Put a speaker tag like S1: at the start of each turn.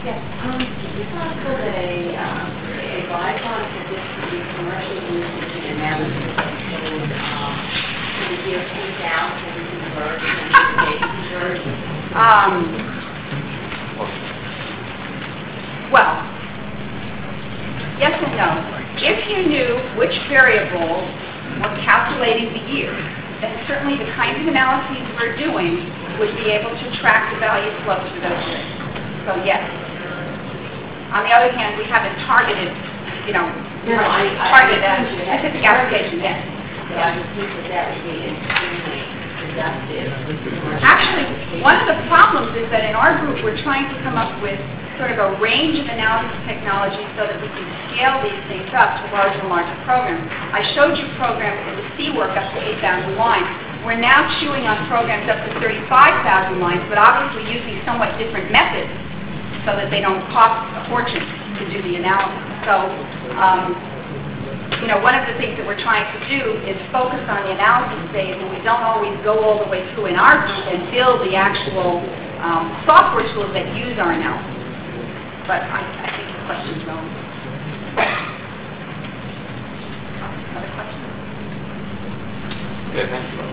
S1: Yes. Is it possible that a byproduct of this could be commercial usage and analysis to the year 2000 and convert
S2: Well, yes and no. If you knew which variables were calculating the year, then certainly the kinds of analyses we're doing would be able to track the value flow through those years. So yes. On the other hand, we haven't targeted, targeted a specific application yet.
S1: So I would think that would be extremely productive.
S2: Actually, one of the problems is that in our group we're trying to come up with sort of a range of analysis technologies so that we can scale these things up to larger and larger programs. I showed you programs in the C work up to 8,000 lines. We're now chewing on programs up to 35,000 lines, but obviously using somewhat different methods so that they don't cost a fortune to do the analysis. So, one of the things that we're trying to do is focus on the analysis phase, and we don't always go all the way through in our group and build the actual software tools that use our analysis. But I think the question's wrong. Another question?
S3: Okay, thank you.